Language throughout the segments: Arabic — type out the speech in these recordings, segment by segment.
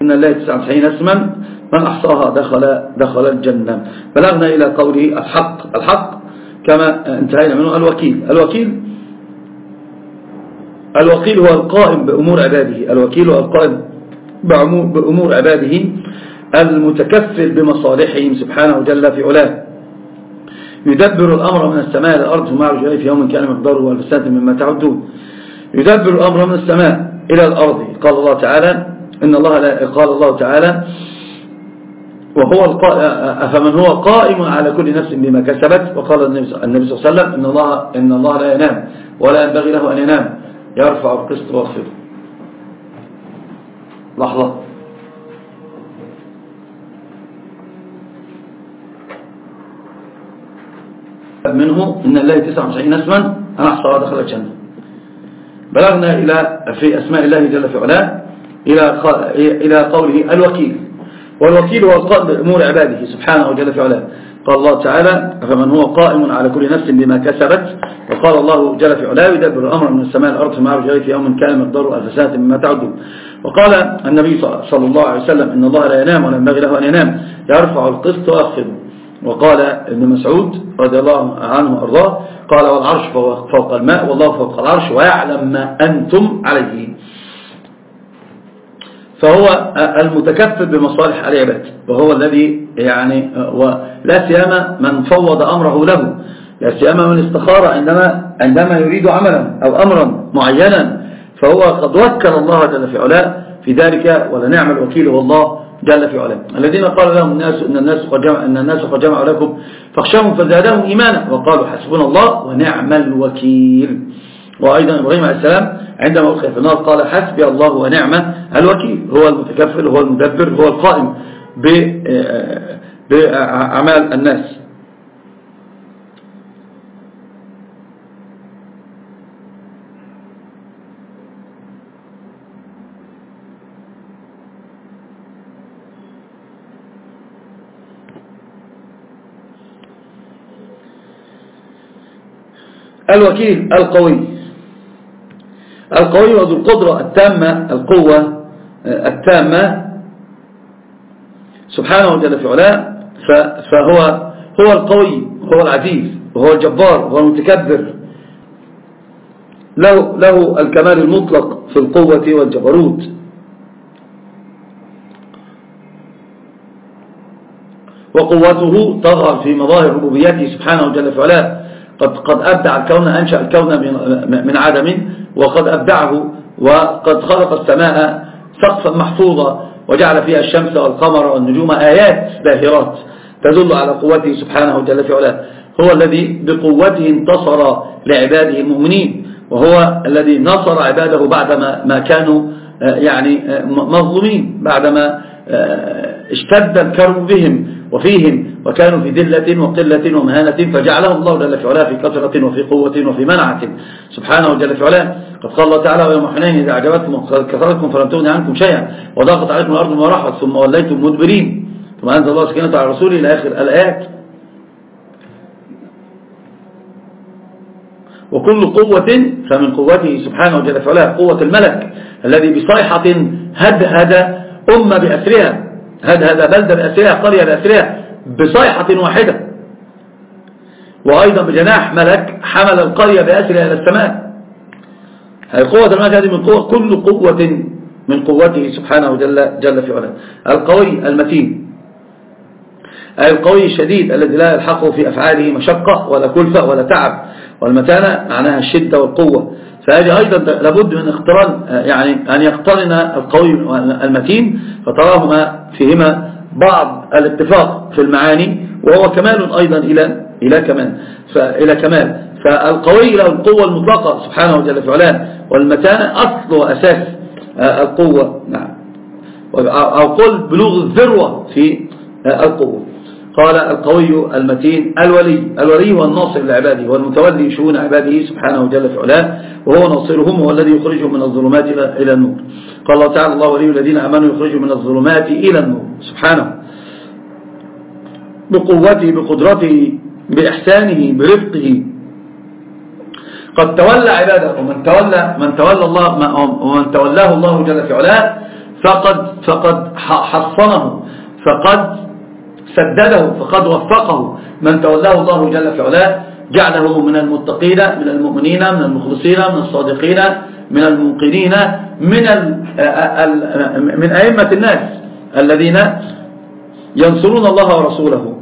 إن الله 99 اسما من أحصاها دخل الجنة. بلغنا إلى قوله الحق كما انتهينا منه. الوكيل هو القائم بأمور عباده. الوكيل هو القائم بأمور عباده المتكفل بمصالحهم سبحانه جل في علاه، يدبر الأمر من السماء إلى الأرض ثم يعرج إليه في يوم كان مقداره 1000 سنة مما تعدون. يدبر الأمر من السماء إلى الأرض. قال الله تعالى وهو أفمن هو قائم على كل نفس بما كسبت. وقال النبي صلى الله عليه وسلم إن الله لا ينام ولا ينبغي له أن ينام، يرفع القسط ويخفضه. لحظة. منه إن الله 99 اسما أنا أحصاها دخل الجنة. بلغنا في أسماء الله جل في علاه إلى قوله الوكيل. والوكيل هو القائم بأمور عباده سبحانه جل في علاه. قال الله تعالى فمن هو قائم على كل نفس بما كسبت. وقال الله جل في علاه يدبر الأمر من السماء الأرض ثم يعرج إليه في يوم كان مقداره 1000 سنة مما تعدون. وقال النبي صلى الله عليه وسلم إن الله لا ينام ولا ينبغي له أن ينام، يرفع القسط ويخفضه. وقال ابن مسعود رضي الله عنه وأرضاه قال والعرش فوق الماء والله فوق العرش ويعلم ما أنتم عليه. فهو المتكفل بمصالح العباد، وهو الذي لا سيما من فوض أمره له، لا سيما من استخار عندما يريد عملا أو أمرا معينا، فهو قد وكل الله جل في علاه في ذلك. ولنعم الوكيل هو الله جل في علاه. الذين قال لهم الناس إن الناس قد جمعوا لكم فاخشوهم فزادهم إيمانا وقالوا حسبنا الله ونعم الوكيل. وأيضا إبراهيم عليه السلام عندما ألقي في النار قال حسبي الله ونعم الوكيل. هو المتكفل، هو المدبر، هو القائم بأعمال الناس. الوكيل القوي وذو القدرة التامة، القوة التامة سبحانه جل في علاه. فهو القوي، هو العزيز، وهو الجبار، وهو المتكبر، له الكمال المطلق في القوة والجبروت. وقوته تظهر في مظاهر ربوبيته سبحانه جل في علاه. قد أبدع الكون، أنشأ الكون من عدم، وقد أبدعه، وقد خلق السماء سقفا محفوظا وجعل فيها الشمس والقمر والنجوم آيات باهرات تدل على قوته سبحانه جل في علاه. هو الذي بقوته انتصر لعباده المؤمنين، وهو الذي نصر عباده بعدما كانوا مظلومين، بعدما اشتد الكرب بهم وفيهم وكانوا في ذلة وقلة ومهانة، فجعلهم الله جل في علاه في كثرة وفي قوة وفي منعة سبحانه جل في علاه. قد قال الله تعالى ويوم حنين إذا أعجبتكم كثرتكم فلم تغن عنكم شيئا وضاقت عليكم الأرض بما رحبت ثم وليتم مدبرين ثم أنزل الله سكينته على رسوله إلى آخر الآيات. وكل قوة فمن قوته سبحانه جل في علاه قوة الملك الذي بصيحة هدهد أمة بأسرها، هدهد بلدة بأسرها، قرية بأسرها بصيحة واحدة. وأيضا بجناح ملك حمل القرية بأسرها إلى السماء. هذه قوة الملك، هذه من قوة، كل قوة من قوته سبحانه جل في علاه. القوي المتين، القوي الشديد الذي لا يلحقه في أفعاله مشقة ولا كلفة ولا تعب. والمتانة معناها الشدة والقوة. فهذه أيضا لابد من اقتران، أن يقترن القوي المتين، فتراهما فيهما بعض الاتفاق في المعاني، وهو كمال أيضا إلى كمال. فالقوي له القوة المطلقة سبحانه جل في علاه، والمتانة أصل وأساس القوة، أو قل بلوغ الذروة في القوة. قال القوي المتين الولي هو الناصر لعباده والمتولي شؤون عباده سبحانه جل في علاه، وهو ناصرهم، هو الذي يخرجهم من الظلمات إلى النور. قال الله تعالى الله ولي الذين آمنوا يخرجهم من الظلمات إلى النور سبحانه، بقوته بقدرته بإحسانه برفقه. قد تولى عباده، ومن تولاه الله جل في علاه فقد حصنه، فقد سدده، فقد وفقه. من تولاه الله جل في علاه جعله من المتقين، من المؤمنين، من المخلصين، من الصادقين، من الموقنين، من أئمة الناس الذين ينصرون الله ورسوله.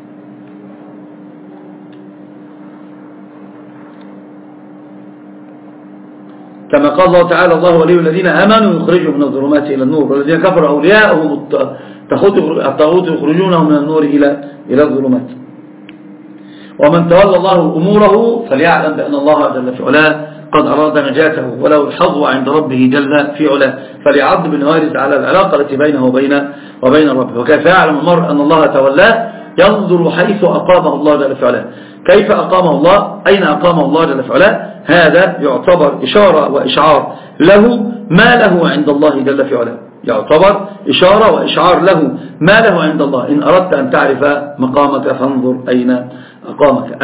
كما قال الله تعالى: الله ولي الذين آمنوا يخرجهم من الظلمات إلى النور، والذين كفروا أولياءهم الطاغوت يخرجونهم من النور إلى الظلمات. ومن تولى الله أموره فليعلم بأن الله جل في علاه قد أراد نجاته، وله الحظ عند ربه جل في علاه، فليعض بالنوارز على العلاقة التي بينه وبين ربه. وكيف يعلم المرء أن الله تولاه؟ ينظر حيث أقامه الله جل في علاه. كيف أقامه الله؟ أين أقامه الله جل في علاه؟ هذا يعتبر إشارة وإشعار له ما له عند الله جل في علاه، يعتبر إشارة وإشعار له ما له عند الله. إن أردت أن تعرف مقامك فانظر أين أقامك.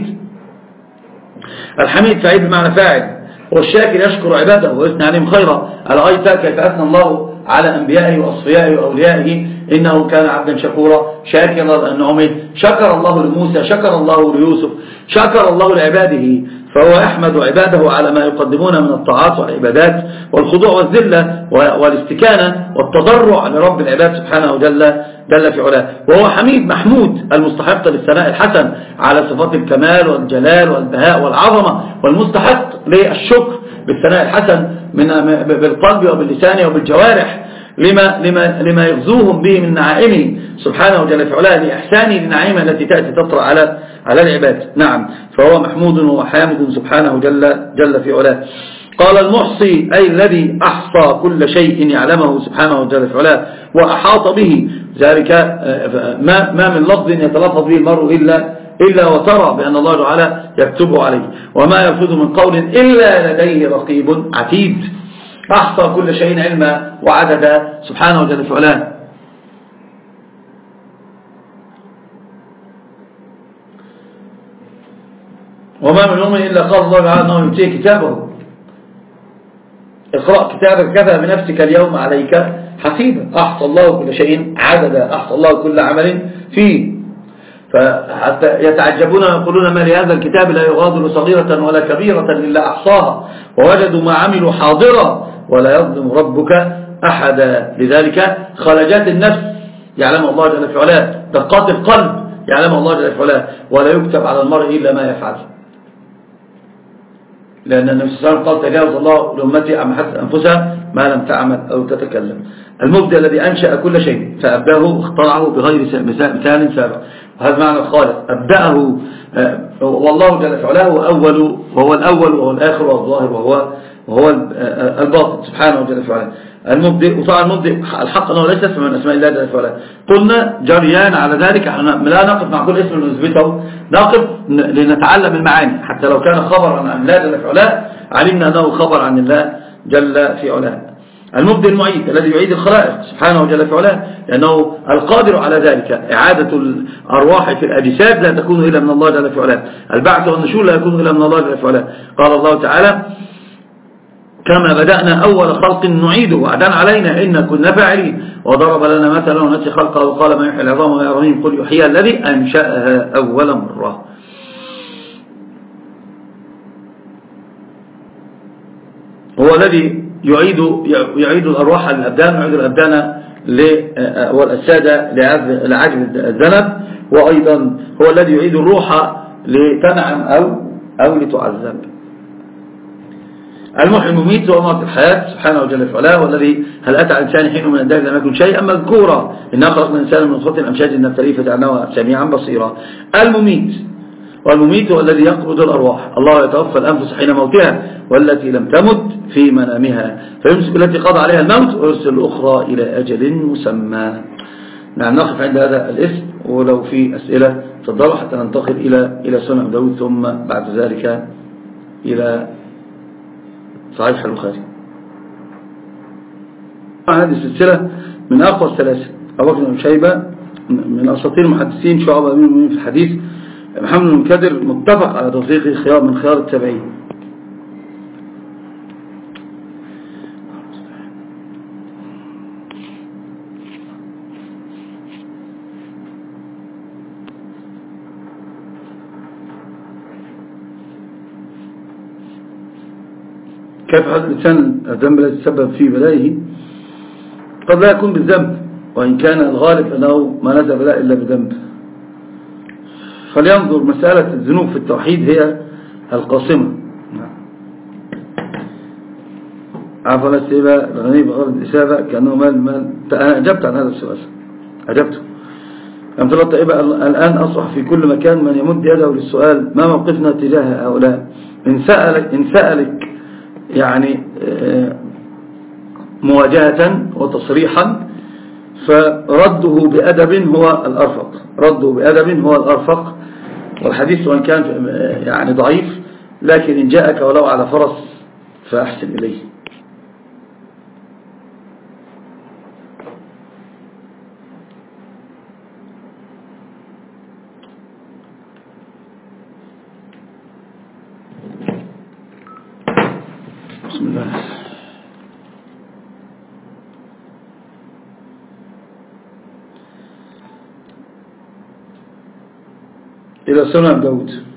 الحميد فعيل بمعنى فاعل، والشاكر يشكر عباده ويثني عليهم خيرا. أرأيت كيف أثنى الله على أنبيائه وأصفيائه وأوليائه: إنه كان عبدا شكورا شاكرا لأنعمه. شكر الله لموسى، شكر الله ليوسف، شكر الله لعباده. فهو يحمد عباده على ما يقدمون من الطاعات والعبادات والخضوع والذلة والاستكانة والتضرع لرب العباد سبحانه جل في علاه. وهو حميد محمود المستحق للثناء الحسن على صفات الكمال والجلال والبهاء والعظمة، والمستحق للشكر بالثناء الحسن بالقلب وباللسان وبالجوارح لما يغزوهم به من نعائمه سبحانه جل في علاه، لإحسانه لنعيمه التي تأتي تطرأ على العباد. نعم، فهو محمود وحامد سبحانه جل في علاه. قال: المحصي أي الذي أحصى كل شيء يعلمه سبحانه جل في علاه وأحاط به، ذلك ما من لفظ يتلفظ به المرء إلا وترى بأن الله تعالى يكتبه عليه، وما يلفظ من قول إلا لديه رقيب عتيد. أحصى كل شيء علما وعددا سبحانه جل في علاه. وما من يوم إلا قال الله تعالى أنه يؤتيه كتابه: اقرأ كتابك كفى بنفسك اليوم عليك حسيبا. أحصى الله كل شيء عددا، أحصى الله كل عمل فيه. فحتى يتعجبون ويقولون: ما لهذا الكتاب لا يغادر صغيرة ولا كبيرة إلا أحصاها ووجدوا ما عملوا حاضرا ولا يظلم ربك أحدا. لذلك خلجات النفس يعلم الله جل في علاه، دقات القلب يعلم الله جل في علاه، ولا يكتب على المرء إلا ما يفعل. لأن النبي صلى الله عليه وسلم قال: تجاوز الله لأمتي عما حدث أنفسها ما لم تعمل أو تتكلم. المبدع الذي أنشأ كل شيء فأبدأه واخترعه بغير مثال سابق، وهذا معنى الخالق. أبدأه والله جل في علاه وهو الأول وهو الآخر وهو الظاهر وهو الباطن سبحانه جل في علاه. المبدئ، وطبعا المبدئ الحق أنه ليس اسم من أسماء الله جل في علاه. قلنا جريان على ذلك لا نقف مع كل اسم نثبته، نقف لنتعلم المعاني. حتى لو كان خبرا عن الله جل في علاه علمنا أنه خبر عن الله جل في علاه. المبدئ المعيد الذي يعيد الخلائق سبحانه جل في علاه، لأنه القادر على ذلك. إعادة الأرواح في الأجساد لا تكون إلا من الله جل في علاه. البعث والنشور لا يكون إلا من الله جل في علاه. قال الله تعالى: كما بدأنا أول خلق نعيده وعدا علينا إن كنا فاعلين. وضرب لنا مثلا ونسي خلقه وقال: ما يحيي العظام وهي رميم قل يحييها الذي أنشأها أول مرة. هو الذي يعيد الأرواح للأبدان، يعيد الأبدان والأجساد لعجل الذنب، وأيضا هو الذي يعيد الروح لتنعم أو لتعذب. المحيي المميت هو موت الحياة سبحانه جل في علاه، والذي هل أتى على الإنسان حين من الدهر لم يكن شيئا مذكورا إنا خلقنا الإنسان من نطفة أمشاج نبتليه فجعلناه سميعا بصيرا. والمميت هو الذي يقبض الأرواح. الله يتوفى الأنفس حين موتها والتي لم تمت في منامها فيمسك التي قضى عليها الموت ويرسل الأخرى إلى أجل مسمى. نعم، نقف عند هذا الاسم، ولو في أسئلة تفضلوا حتى ننتقل إلى سنن داود، ثم بعد ذلك إلى صحيح البخاري. هذه السلسلة من أقوى السلاسل. أبو بكر بن شيبة من أساطير المحدثين، شعبة أمير المؤمنين في الحديث، محمد بن منكدر متفق على توثيقه من خيار التابعين. كيف حد الإنسان الذنب الذي تسبب في بلائه؟ قد لا يكون بالذنب، وإن كان الغالب أنه ما نزل بلاء إلا بذنب. فلينظر، مسألة الذنوب في التوحيد هي القاصمة. عفوا السيبة الغني بغرض الإسابة كأنه مال. أنا أجبت عن هذا السؤال، أجبته. أمثلة طيبة الآن أصبح في كل مكان من يمد يده للسؤال ما موقفنا تجاه هؤلاء. إن سألك يعني مواجهة وتصريحا، فرده بأدب هو الأرفق، رده بأدب هو الأرفق. والحديث وإن كان يعني ضعيف، لكن إن جاءك ولو على فرس فأحسن إليه. بسم الله. إلى سنن داود.